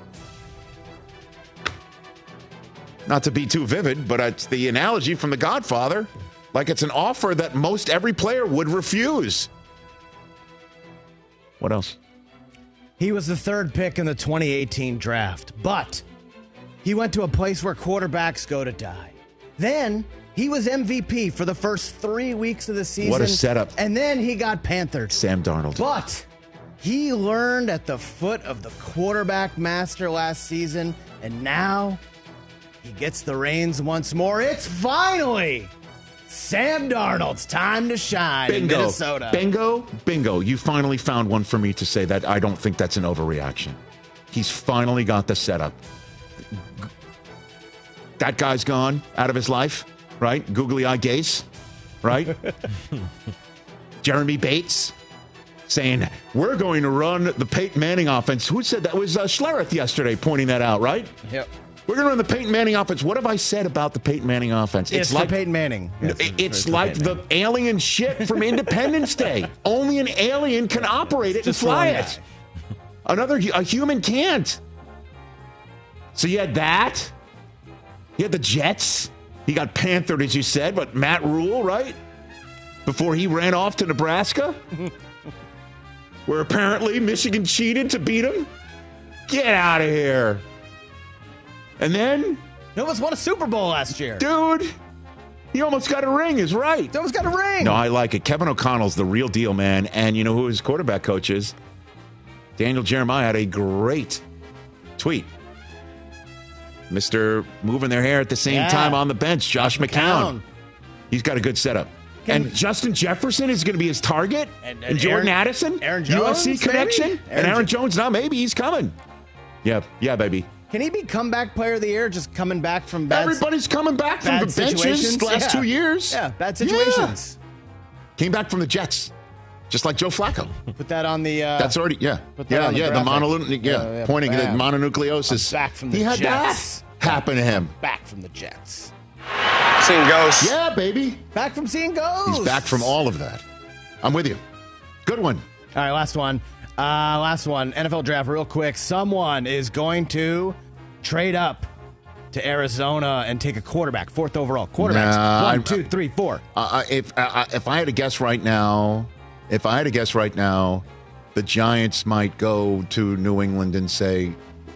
Not to be too vivid, but it's the analogy from The Godfather. Like it's an offer that most every player would refuse. What else? He was the third pick in the 2018 draft, but he went to a place where quarterbacks go to die. Then he was MVP for the first 3 weeks of the season. What a setup. And then he got panthered. Sam Darnold. But he learned at the foot of the quarterback master last season, and now he gets the reins once more. It's finally Sam Darnold's time to shine in Minnesota. Bingo. You finally found one for me to say that I don't think that's an overreaction. He's finally got the setup. That guy's gone out of his life, right? Googly eye Gase, right? Jeremy Bates saying, we're going to run the Peyton Manning offense. Who said that? Was Schlereth yesterday pointing that out, right? Yep. We're going to run the Peyton Manning offense. What have I said about the Peyton Manning offense? It's like Peyton Manning. It's like the alien ship from Independence Day. Only an alien can operate it and fly it. A human can't. So you had that. You had the Jets. He got panthered, as you said, but Matt Rule, right? Before he ran off to Nebraska, where apparently Michigan cheated to beat him. Get out of here. And then he almost won a Super Bowl last year. Dude, he almost got a ring, is right. He almost got a ring. No, I like it. Kevin O'Connell's the real deal, man. And you know who his quarterback coach is? Daniel Jeremiah had a great tweet. Mr. moving their hair at the same time on the bench, Josh McCown. He's got a good setup. And Justin Jefferson is going to be his target. And Jordan Addison. Aaron Jones, USC connection. And Aaron Jones, now maybe he's coming. Yeah, baby. Can he be comeback player of the year, just coming back from bad Everybody's coming back from the benches the last 2 years. Yeah, bad situations. Yeah. Came back from the Jets, just like Joe Flacco. Put that on the... That's already, the pointing at mononucleosis. I'm back from the Jets. He had that happen to him. Back from the Jets. Seeing ghosts. Yeah, baby. Back from seeing ghosts. He's back from all of that. I'm with you. Good one. All right, last one. NFL draft real quick. Someone is going to trade up to Arizona and take a quarterback. 4th overall. Quarterbacks. 1, 2, 3, 4. If I had to guess right now, the Giants might go to New England and say,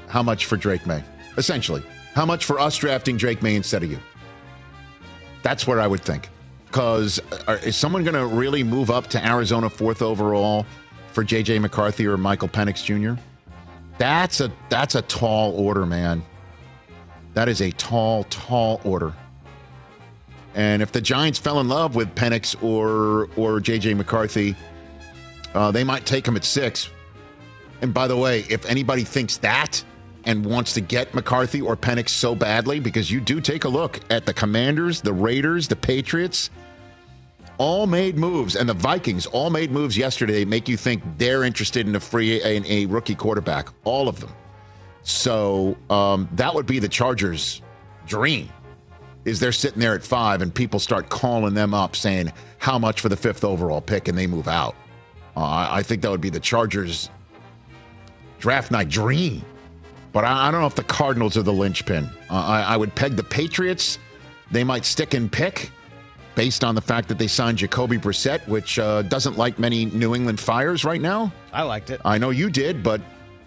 how much for Drake May? Essentially, how much for us drafting Drake May instead of you? That's where I would think. Because is someone going to really move up to Arizona 4th overall for J.J. McCarthy or Michael Penix Jr.? That's a tall order, man. That is a tall order. And if the Giants fell in love with Penix or J.J. McCarthy, they might take him at 6. And by the way, if anybody thinks that and wants to get McCarthy or Penix so badly, because you do take a look at the Commanders, the Raiders, the Patriots, all made moves, and the Vikings all made moves yesterday, make you think they're interested in a rookie quarterback, all of them. So that would be the Chargers' dream, is they're sitting there at 5 and people start calling them up saying, how much for the 5th overall pick, and they move out. I think that would be the Chargers' draft night dream. But I don't know if the Cardinals are the linchpin. I would peg the Patriots. They might stick and pick based on the fact that they signed Jacoby Brissett, which doesn't like many New England Fires right now. I liked it. I know you did, but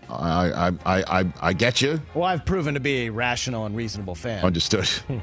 I get you. Well, I've proven to be a rational and reasonable fan. Understood.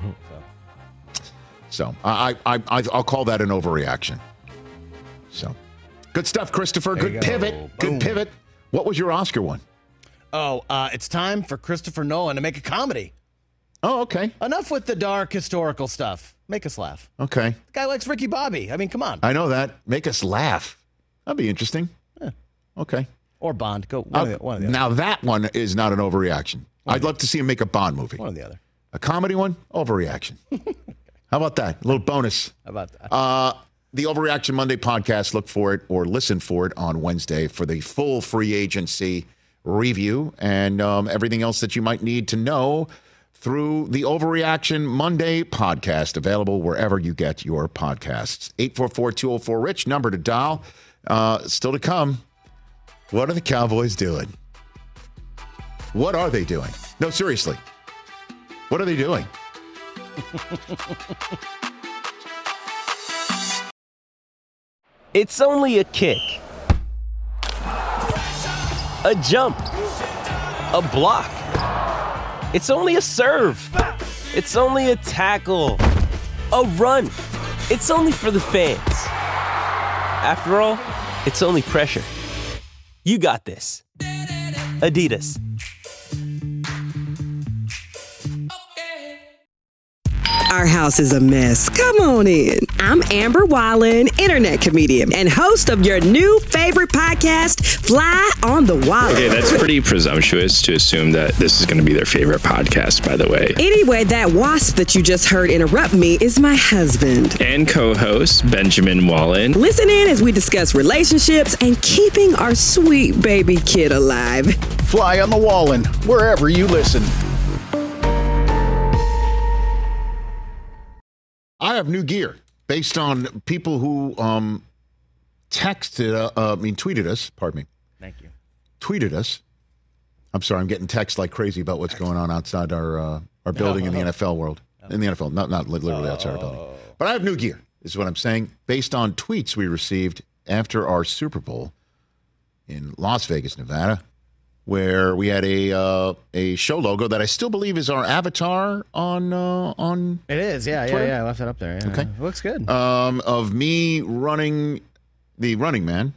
So I'll call that an overreaction. So good stuff, Christopher. Good pivot. Boom. Good pivot. What was your Oscar one? Oh, it's time for Christopher Nolan to make a comedy. Oh, okay. Enough with the dark historical stuff. Make us laugh. Okay. The guy likes Ricky Bobby. I mean, come on. I know that. Make us laugh. That'd be interesting. Yeah. Okay. Or Bond. Go one of the other. Now that one is not an overreaction. I'd love to see him make a Bond movie. One or the other. A comedy one? Overreaction. How about that? A little bonus. How about that? The Overreaction Monday podcast, look for it or listen for it on Wednesday for the full free agency review and everything else that you might need to know through the Overreaction Monday podcast, available wherever you get your podcasts. 844-204-RICH, number to dial. Still to come, what are the Cowboys doing? What are they doing? No, seriously. What are they doing? It's only a kick, a jump, a block. It's only a serve. It's only a tackle, a run. It's only for the fans. After all, it's only pressure. You got this. Adidas. Our house is a mess. Come on in. I'm Amber Wallen, internet comedian and host of your new favorite podcast, Fly on the Wall. Okay, that's pretty presumptuous to assume that this is going to be their favorite podcast, by the way. Anyway, that wasp that you just heard interrupt me is my husband. And co-host, Benjamin Wallen. Listen in as we discuss relationships and keeping our sweet baby kid alive. Fly on the Wallen, wherever you listen. I have new gear based on people who tweeted us. Pardon me. Thank you. Tweeted us. I'm sorry, I'm getting texts like crazy about what's going on outside our building in the NFL world. In the NFL, not literally outside our building. But I have new gear, is what I'm saying, based on tweets we received after our Super Bowl in Las Vegas, Nevada, where we had a show logo that I still believe is our avatar on. It is, yeah. I left it up there. Yeah. Okay, It looks good. Of me running the Running Man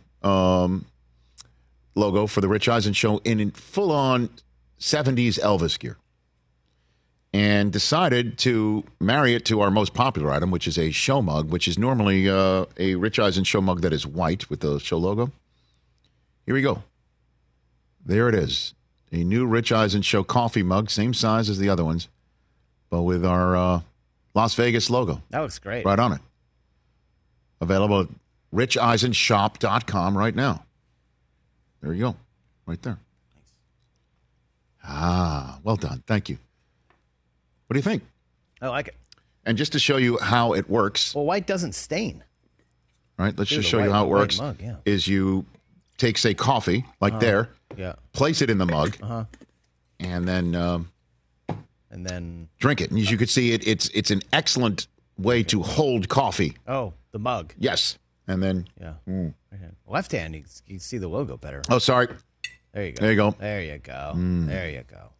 logo for the Rich Eisen Show in full-on 70s Elvis gear, and decided to marry it to our most popular item, which is a show mug, which is normally a Rich Eisen Show mug that is white with the show logo. Here we go. There it is. A new Rich Eisen Show coffee mug, same size as the other ones, but with our Las Vegas logo. That looks great. Right on it. Available at richeisenshop.com right now. There you go. Right there. Ah, well done. Thank you. What do you think? I like it. And just to show you how it works. Well, white doesn't stain. Right, let's just show you how it works. Mug, yeah. Is you take, say, coffee, like there. Yeah. Place it in the mug. And then drink it. And as you can see, it's an excellent way to hold coffee. Oh, the mug. Yes. And then left hand, you can see the logo better. Oh, sorry. There you go. There you go. There you go. Mm. There you go.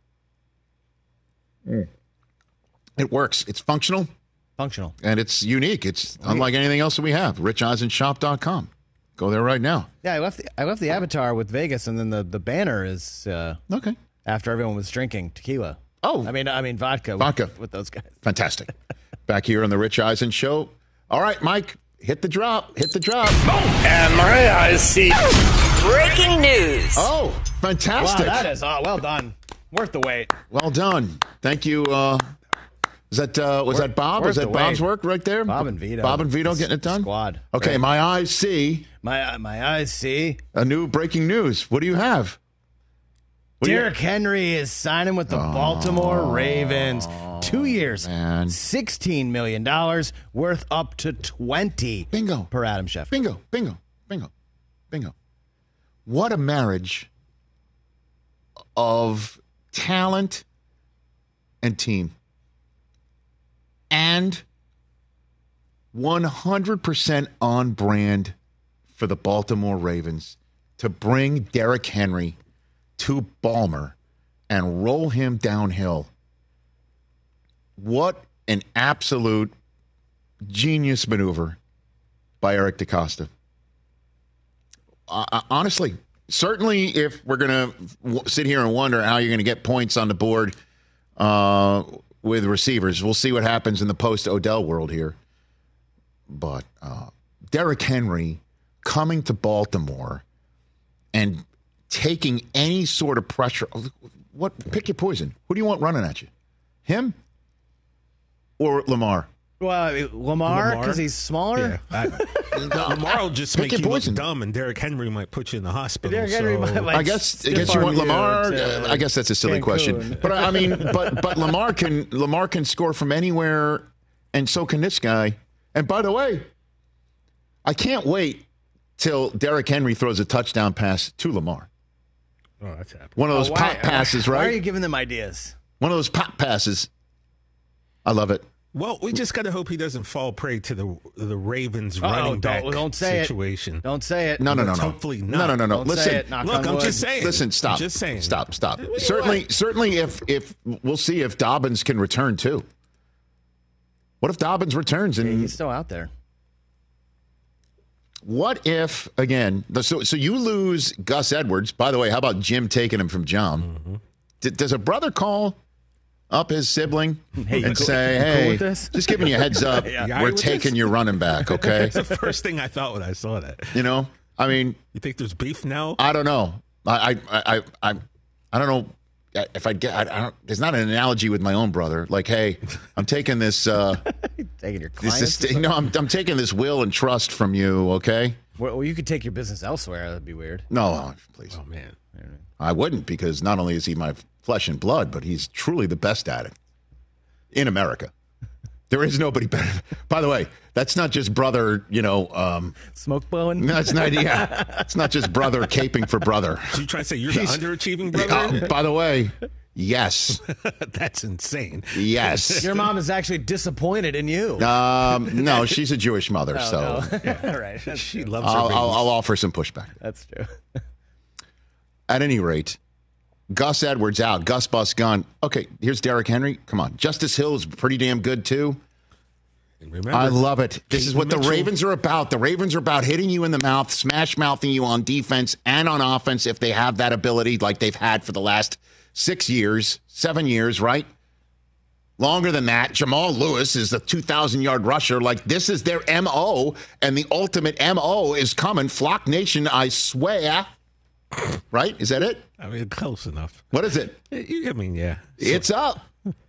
It works. It's functional. Functional. And it's unique. It's unlike anything else that we have. RichEisenShop.com. Go there right now. Yeah, I left the avatar with Vegas, and then the banner is okay. After everyone was drinking tequila. Oh, I mean vodka. Vodka with those guys. Fantastic. Back here on the Rich Eisen Show. All right, Mike, hit the drop. Hit the drop. And Maria, I see. Breaking news. Oh, fantastic. Wow, that is well done. Worth the wait. Well done. Thank you. Was that Bob? Was that Bob's work right there? Bob and Vito. Bob and Vito getting it done? Squad. Okay, Right. my eyes see. My eyes see. A new breaking news. What do you have? Derrick Henry is signing with the Baltimore Ravens. 2 years, $16 million, worth up to $20. Bingo. Per Adam Schefter. Bingo, bingo, bingo, bingo. What a marriage of talent and team. And 100% on brand for the Baltimore Ravens to bring Derrick Henry to Balmer and roll him downhill. What an absolute genius maneuver by Eric DeCosta. Honestly, certainly if we're going to sit here and wonder how you're going to get points on the board with receivers, we'll see what happens in the post-Odell world here. But Derrick Henry coming to Baltimore and taking any sort of pressure. Pick your poison. Who do you want running at you? Him or Lamar? Well, I mean, Lamar, because he's smaller. Yeah. Lamar will just Pick make your you poison. look dumb, and Derrick Henry might put you in the hospital. Derrick Henry might, like, I guess you want Lamar. I guess that's a silly Cancun. question, but I mean, but Lamar can score from anywhere, and so can this guy. And by the way, I can't wait till Derrick Henry throws a touchdown pass to Lamar. Oh, that's happening. One of those pop passes, right? Why are you giving them ideas? One of those pop passes. I love it. Well, we just got to hope he doesn't fall prey to the Ravens running back don't say situation. It. Don't say it. No. Hopefully not. No. Don't Listen, say it. Knock look, on I'm wood. just saying. Listen, stop. I'm just saying. Stop. Certainly, if we'll see if Dobbins can return too. What if Dobbins returns and he's still out there? What if again? So you lose Gus Edwards. By the way, how about Jim taking him from John? Mm-hmm. Does a brother call up his sibling and say, "Hey, just giving you a heads up, we're taking your running back"? Okay, That's the first thing I thought when I saw that. You know, I mean, You think there's beef now? I don't know. I don't know if I'd get. I don't. There's not an analogy with my own brother. Like, hey, I'm taking this. Taking your clients? I'm taking this will and trust from you. Okay. Well, you could take your business elsewhere. That'd be weird. No, please. Oh man, I wouldn't, because not only is he my flesh and blood, but he's truly the best at it in America. There is nobody better. By the way, that's not just brother, smoke blowing. No, it's not. Yeah, it's not just brother caping for brother. So you trying to say you're the underachieving brother? By the way, yes. That's insane. Yes. Your mom is actually disappointed in you. No, she's a Jewish mother, so No. Right. She loves her I'll babies. offer some pushback. That's true. At any rate, Gus Edwards out. Gus Bus gone. Okay, here's Derrick Henry. Come on. Justice Hill is pretty damn good, too. And remember, I love it. This is what Mitchell. the Ravens are about. The Ravens are about hitting you in the mouth, smash-mouthing you on defense and on offense if they have that ability like they've had for the last 7 years, right? Longer than that. Jamal Lewis is the 2,000-yard rusher. Like, this is their M.O., and the ultimate M.O. is coming. Flock Nation, I swear. Right? Is that it? I mean, close enough. What is it? I mean, yeah. It's up.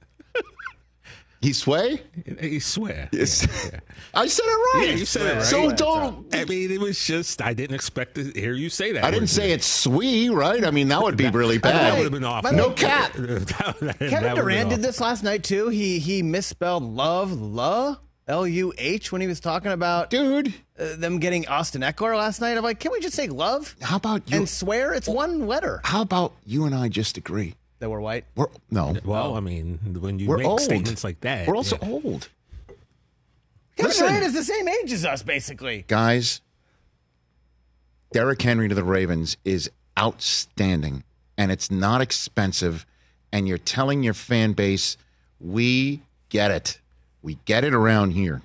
He sway? He swear. Yes. Yeah. I said it right. Yeah, you said it right. So don't. I mean, it was just, I didn't expect to hear you say that. I didn't say it's swee, right? I mean, that would be really bad. That would have been awful. No cap. Kevin Durant did this last night too. He misspelled love, L-U-H, when he was talking about them getting Austin Eckler last night. I'm like, can we just say love? How about you? And swear it's one letter. How about you and I just agree? That we're white? No. Well, I mean, when you We're make old. statements like that. We're also old. Kevin Listen. Durant is the same age as us, basically. Guys, Derrick Henry to the Ravens is outstanding, and it's not expensive, and you're telling your fan base, we get it. We get it around here.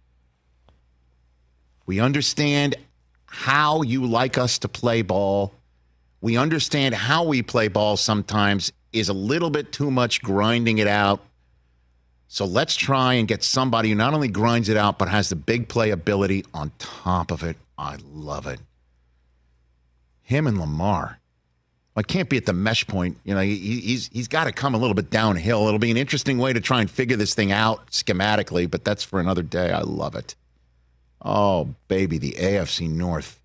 We understand how you like us to play ball. We understand how we play ball sometimes is a little bit too much grinding it out. So let's try and get somebody who not only grinds it out, but has the big play ability on top of it. I love it. Him and Lamar. I can't be at the mesh point. You know, he's got to come a little bit downhill. It'll be an interesting way to try and figure this thing out schematically, but that's for another day. I love it. Oh, baby, the AFC North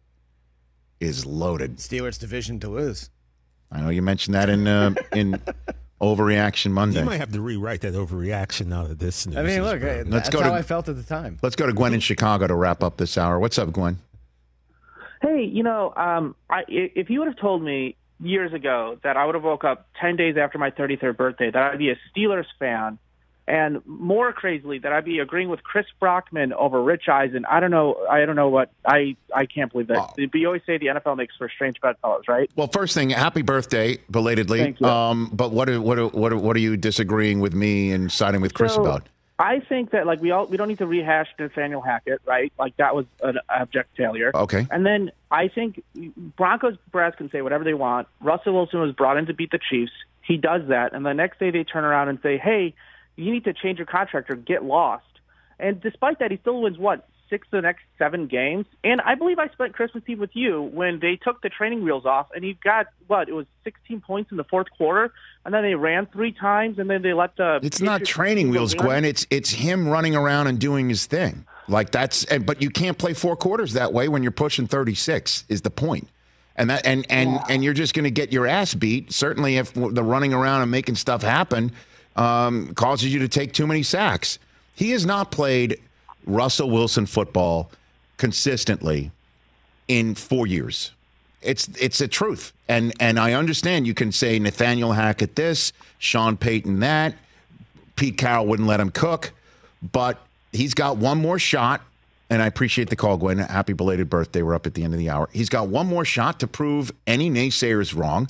is loaded. Steelers division to lose. I know you mentioned that in Overreaction Monday. You might have to rewrite that overreaction now that this news. I mean, look, that's how I felt at the time. Let's go to Gwen in Chicago to wrap up this hour. What's up, Gwen? Hey, you know, if you would have told me years ago that I would have woke up 10 days after my 33rd birthday that I'd be a Steelers fan, and more crazily that I'd be agreeing with Chris Brockman over Rich Eisen, I don't know what I can't believe that. But you always say the NFL makes for strange bedfellows, right? Well, first thing, happy birthday belatedly. Thank you. But what are you disagreeing with me and siding with Chris about? I think that we don't need to rehash Nathaniel Hackett, right? Like that was an abject failure. Okay. And then I think Broncos brass can say whatever they want. Russell Wilson was brought in to beat the Chiefs. He does that, and the next day they turn around and say, "Hey, you need to change your contract or get lost." And despite that, he still wins 6 of the next 7 games. And I believe I spent Christmas Eve with you when they took the training wheels off, and he got it was 16 points in the fourth quarter, and then they ran 3 times, and then they let the. It's not training wheels, Gwen. It's him running around and doing his thing. Like but you can't play 4 quarters that way when you're pushing 36. Is the point. And that and you're just going to get your ass beat. Certainly, if the running around and making stuff happen causes you to take too many sacks. He has not played Russell Wilson football consistently in 4 years. It's the truth. And I understand you can say Nathaniel Hackett this, Sean Payton that, Pete Carroll wouldn't let him cook, but he's got one more shot, and I appreciate the call, Gwen. Happy belated birthday. We're up at the end of the hour. He's got one more shot to prove any naysayers wrong.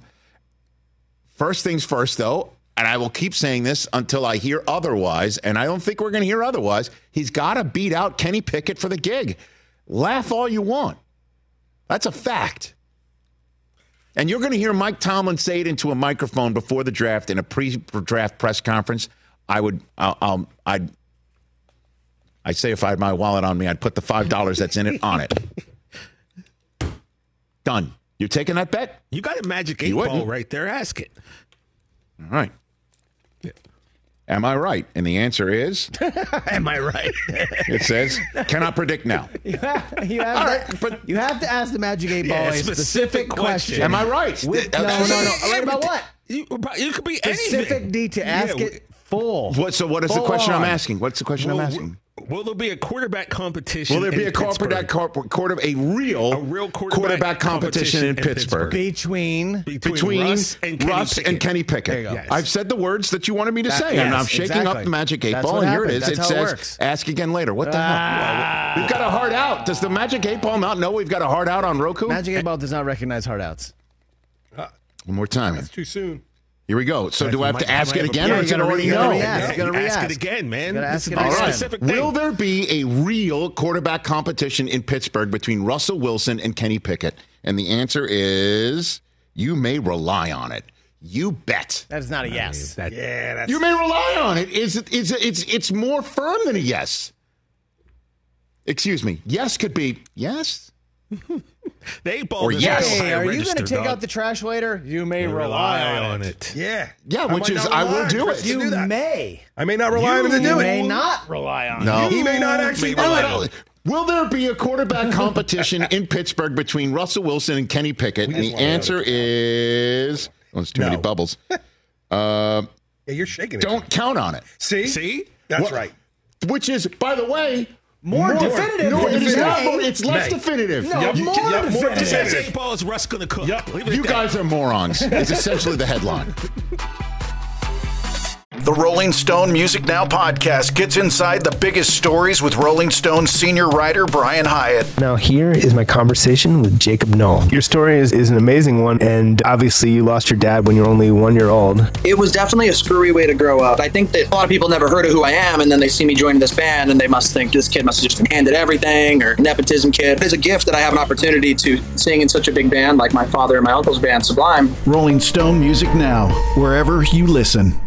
First things first, though, and I will keep saying this until I hear otherwise, and I don't think we're going to hear otherwise, he's got to beat out Kenny Pickett for the gig. Laugh all you want. That's a fact. And you're going to hear Mike Tomlin say it into a microphone before the draft in a pre-draft press conference. I'd say if I had my wallet on me, I'd put the $5 that's in it on it. Done. You taking that bet? You got a magic 8-ball right there. Ask it. All right. Yeah. Am I right? And the answer is? Am I right? It says, cannot predict now. You have to ask the magic 8-ball a specific question. Am I right? No. Right about what? You could be specific anything. need to ask it full. So what is the question I'm asking? What's the question I'm asking? Will there be a quarterback competition? Will there be a real quarterback competition in Pittsburgh between Russ and Kenny Pickett? Yes. I've said the words that you wanted me to say, and I'm shaking up the magic 8-ball, and here it is. It says, "Ask again later." What the hell? We've got a hard out. Does the magic 8-ball not know we've got a hard out on Roku? Magic 8-ball does not recognize hard outs. One more time. That's too soon. Here we go. So do I have to ask it again, or you is it already gotta know? Ask it again, man. This is a very specific thing. Will there be a real quarterback competition in Pittsburgh between Russell Wilson and Kenny Pickett? And the answer is you may rely on it. You bet. That is not a yes. That's you may rely on it. It's more firm than a yes. Excuse me. Yes could be yes. The 8-ball. Or yes. Hey, are you going to take out the trash later? You may rely on it. Yeah. Yeah, which is I will do it. You may. I may not rely on him to do it. You may not rely on it. He may not actually rely on it. Will there be a quarterback competition in Pittsburgh between Russell Wilson and Kenny Pickett? And the answer is it's too many bubbles. Yeah, you're shaking it. Don't count on it. See? That's right. Which is, by the way, more definitive. No, it's less definitive. No, more definitive. 8-ball is Russ going to cook. Yep. You guys are morons. It's essentially the headline. The Rolling Stone Music Now podcast gets inside the biggest stories with Rolling Stone senior writer Brian Hyatt. Now here is my conversation with Jacob Noll. Your story is an amazing one, and obviously you lost your dad when you were only 1 year old. It was definitely a screwy way to grow up. I think that a lot of people never heard of who I am, and then they see me joining this band, and they must think this kid must have just been handed everything, or nepotism kid. It's a gift that I have an opportunity to sing in such a big band like my father and my uncle's band, Sublime. Rolling Stone Music Now, wherever you listen.